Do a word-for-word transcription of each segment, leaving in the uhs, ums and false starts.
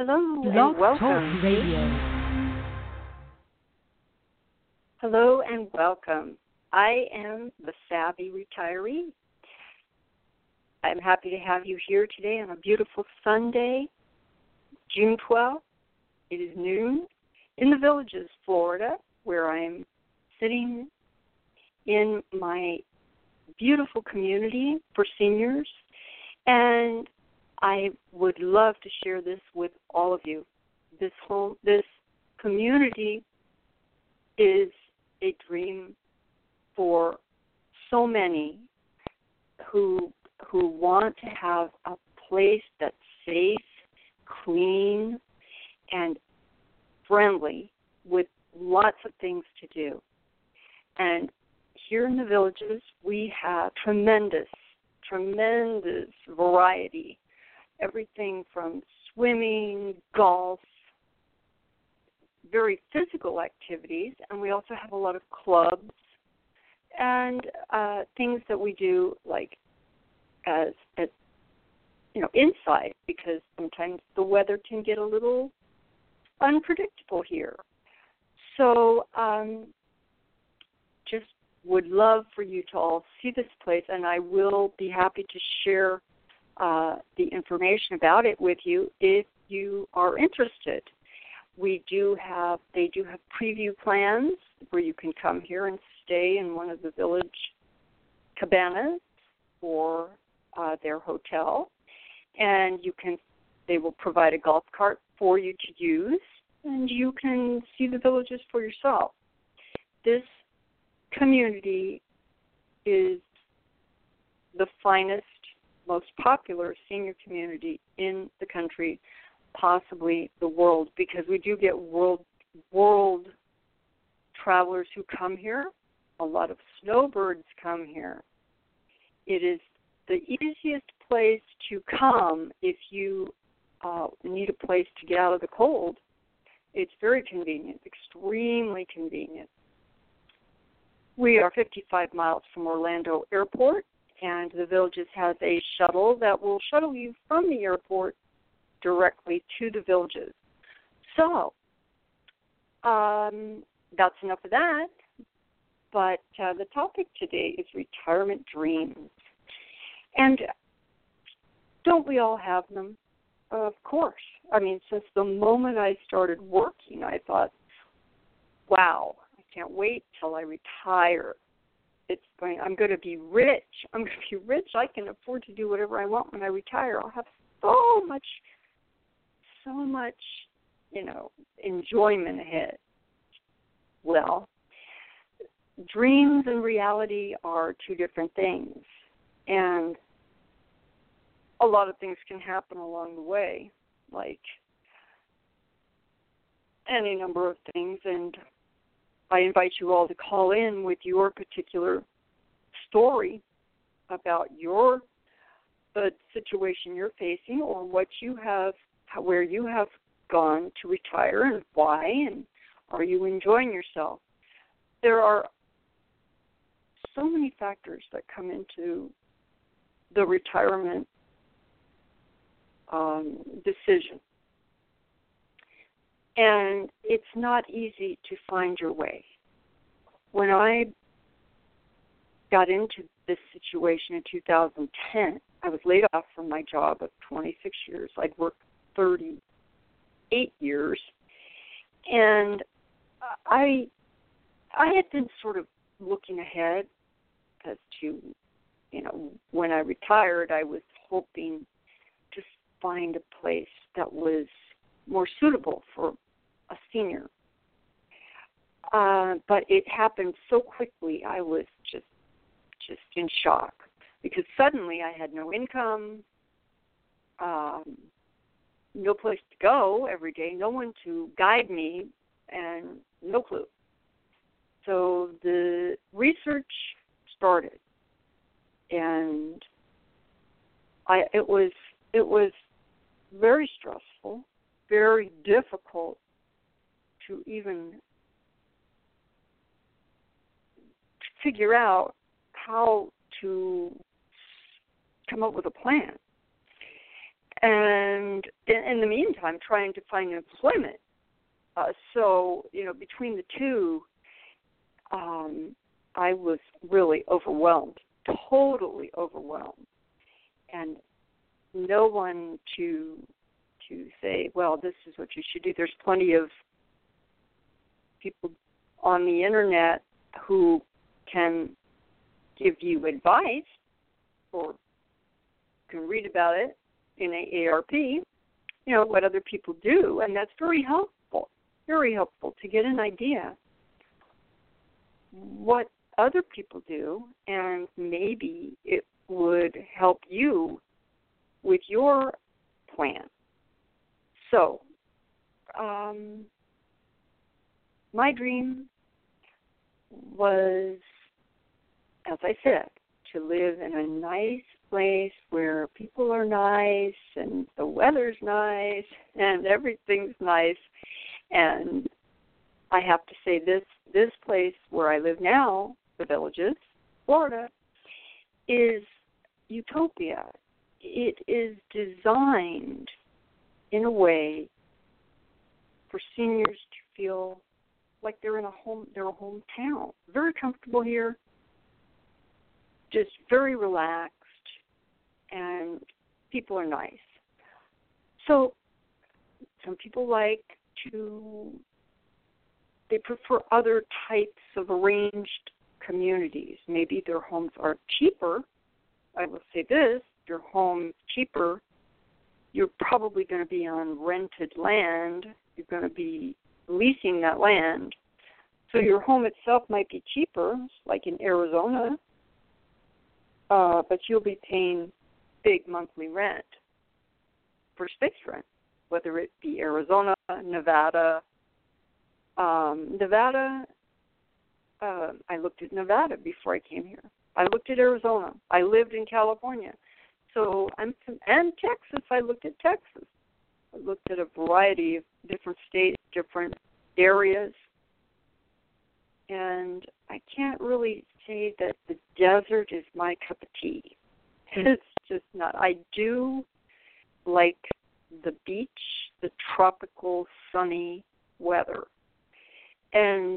Hello Blog and Talk welcome. Radio. Hello and welcome. I am the Savvy Retiree. I'm happy to have you here today on a beautiful Sunday, June twelfth. It is noon in the Villages, Florida, where I'm sitting in my beautiful community for seniors, and I would love to share this with all of you. This whole this community is a dream for so many who who want to have a place that's safe, clean, and friendly with lots of things to do. And here in the Villages, we have tremendous, tremendous variety. Everything from swimming, golf, very physical activities, and we also have a lot of clubs and uh, things that we do like as, as you know, inside, because sometimes the weather can get a little unpredictable here. So um, just would love for you to all see this place, and I will be happy to share uh, the information about it with you if you are interested. We do have, they do have preview plans where you can come here and stay in one of the village cabanas or uh, their hotel, and you can, they will provide a golf cart for you to use, and you can see the villages for yourself. This community is the finest, most popular senior community in the country, possibly the world, because we do get world world travelers who come here. A lot of snowbirds come here. It is the easiest place to come if you uh, need a place to get out of the cold. It's very convenient, extremely convenient. We are fifty-five miles from Orlando Airport, and the Villages has a shuttle that will shuttle you from the airport directly to the Villages. So, um, that's enough of that. But uh, the topic today is retirement dreams. And don't we all have them? Of course. I mean, since the moment I started working, I thought, wow, I can't wait till I retire. It's going. I'm going to be rich. I'm going to be rich. I can afford to do whatever I want when I retire. I'll have so much, so much, you know, enjoyment ahead. Well, dreams and reality are two different things, and a lot of things can happen along the way, like any number of things, and I invite you all to call in with your particular story about your the situation you're facing, or what you have, where you have gone to retire and why, and are you enjoying yourself? There are so many factors that come into the retirement um, decision. And it's not easy to find your way. When I got into this situation in two thousand ten, I was laid off from my job of twenty-six years. I'd worked thirty-eight years. And I I had been sort of looking ahead as to, you know, when I retired, I was hoping to find a place that was more suitable for a senior. Uh, but it happened so quickly, I was just just in shock, because suddenly I had no income, um, no place to go every day, no one to guide me, and no clue. So the research started, and I it was it was very stressful, very difficult to even figure out how to come up with a plan. and in, in the meantime, trying to find employment. Uh, so, you know, between the two, um, I was really overwhelmed, totally overwhelmed, and no one to to say, well, this is what you should do. There's plenty of people on the internet who can give you advice or can read about it in A A R P, you know, what other people do, and that's very helpful, very helpful to get an idea what other people do, and maybe it would help you with your plan. So, um, my dream was, as I said, to live in a nice place where people are nice and the weather's nice and everything's nice. And I have to say this, this place where I live now, the Villages, Florida, is utopia. It is designed in a way for seniors to feel like they're in a home, their hometown. Very comfortable here, just very relaxed, and people are nice. So some people like to, they prefer other types of arranged communities. Maybe their homes are cheaper. I will say this, your home's cheaper, you're probably going to be on rented land. You're going to be leasing that land. So your home itself might be cheaper, like in Arizona, uh, but you'll be paying big monthly rent for space rent, whether it be Arizona, Nevada. Um, Nevada, uh, I looked at Nevada before I came here. I looked at Arizona. I lived in California. So I'm from, and Texas, I looked at Texas. I looked at a variety of different states, different areas. And I can't really say that the desert is my cup of tea. It's just not. I do like the beach, the tropical, sunny weather. And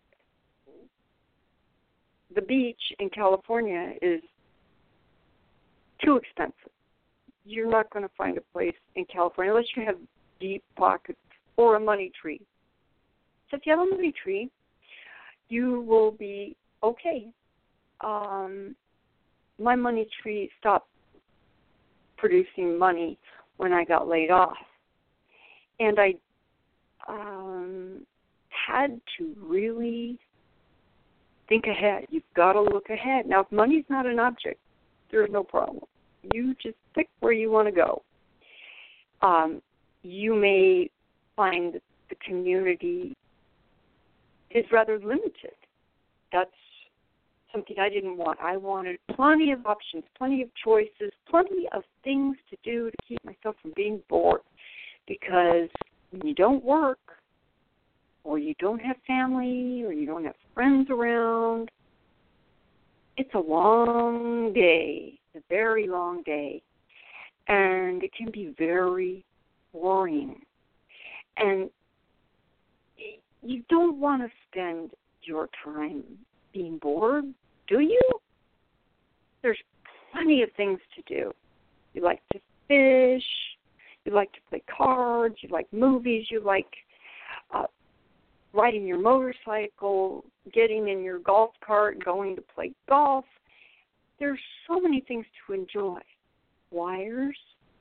the beach in California is too expensive. You're not going to find a place in California unless you have deep pockets or a money tree. So if you have a money tree, you will be okay. Um, my money tree stopped producing money when I got laid off. And I um, had to really think ahead. You've got to look ahead. Now, if money's not an object, there's no problem. You just pick where you want to go. Um, you may find that the community is rather limited. That's something I didn't want. I wanted plenty of options, plenty of choices, plenty of things to do to keep myself from being bored. Because when you don't work, or you don't have family, or you don't have friends around, it's a long day, a very long day, and it can be very boring. And you don't want to spend your time being bored, do you? There's plenty of things to do. You like to fish, you like to play cards, you like movies, you like uh, riding your motorcycle, getting in your golf cart, going to play golf. There's so many things to enjoy. Wires,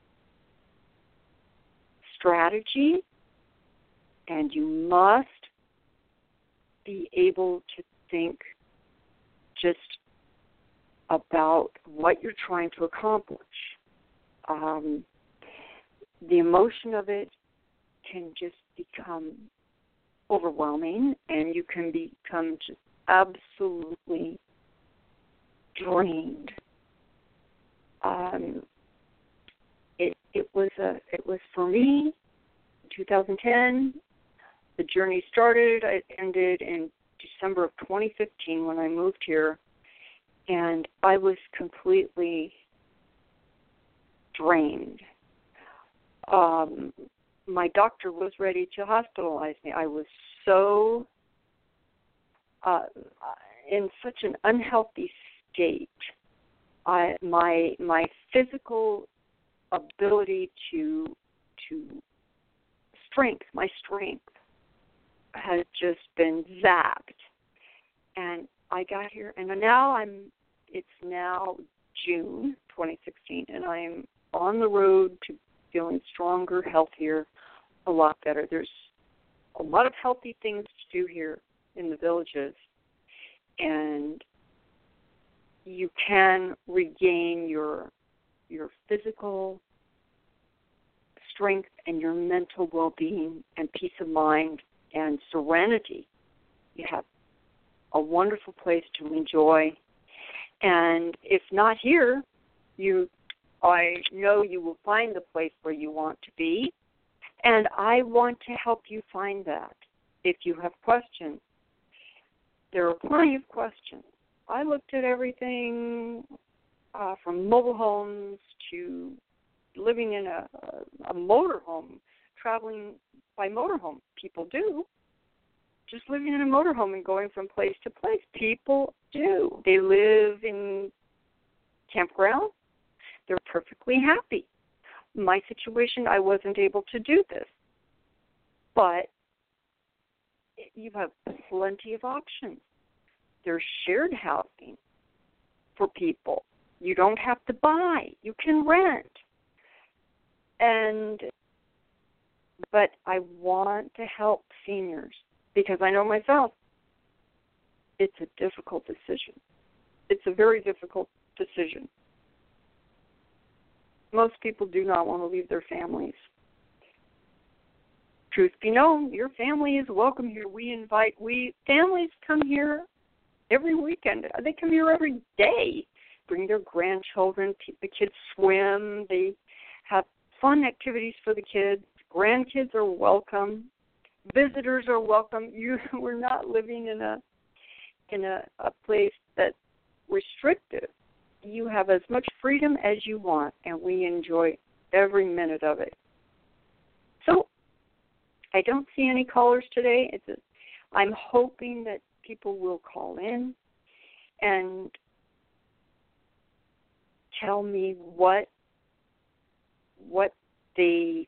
strategy, and you must be able to think just about what you're trying to accomplish. Um, the emotion of it can just become overwhelming, and you can become just absolutely drained. Um, it it was a it was for me. In twenty ten, the journey started. It ended in December of twenty fifteen when I moved here, and I was completely drained. um, my doctor was ready to hospitalize me. I was so uh, in such an unhealthy state. I, my my physical ability to to strength, my strength, has just been zapped. And I got here, and now I'm. It's now June twenty sixteen, and I'm on the road to feeling stronger, healthier, a lot better. There's a lot of healthy things to do here in the villages, and you can regain your your physical strength and your mental well-being and peace of mind and serenity. You have a wonderful place to enjoy. And if not here, you, I know you will find the place where you want to be, and I want to help you find that. If you have questions, there are plenty of questions. I looked at everything uh, from mobile homes to living in a, a motorhome, traveling by motorhome. People do. Just living in a motorhome and going from place to place. People do. They live in campground. They're perfectly happy. My situation, I wasn't able to do this. But you have plenty of options. There's shared housing for people. You don't have to buy. You can rent. And but I want to help seniors because I know myself, it's a difficult decision. It's a very difficult decision. Most people do not want to leave their families. Truth be known, your family is welcome here. We invite, we families come here every weekend. They come here every day. Bring their grandchildren. The kids swim. They have fun activities for the kids. Grandkids are welcome. Visitors are welcome. You, we're not living in a in a, a place that's restrictive. You have as much freedom as you want, and we enjoy every minute of it. So I don't see any callers today. It's a, I'm hoping that people will call in and tell me what what they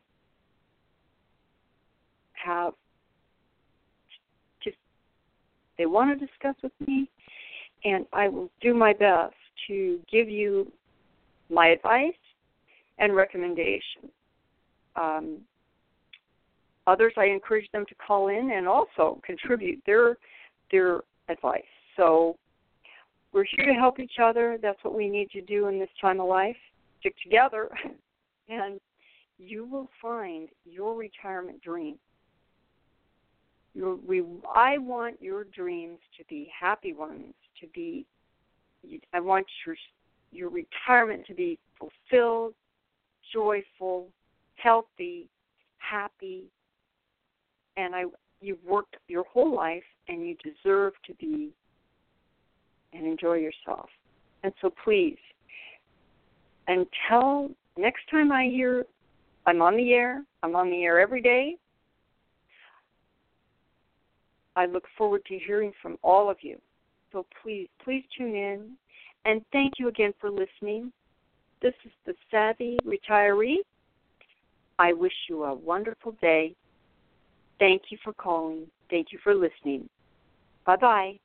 have to, they want to discuss with me, and I will do my best to give you my advice and recommendations. Um, others, I encourage them to call in and also contribute their their advice. So we're here to help each other. That's what we need to do in this time of life. Stick together, and you will find your retirement dream. Your, we, I want your dreams to be happy ones, to be, I want your, your retirement to be fulfilled, joyful, healthy, happy, and I, you've worked your whole life and you deserve to be and enjoy yourself. And so please, until next time I hear I'm on the air, I'm on the air every day, I look forward to hearing from all of you. So please, please tune in. And thank you again for listening. This is the Savvy Retiree. I wish you a wonderful day. Thank you for calling. Thank you for listening. Bye-bye.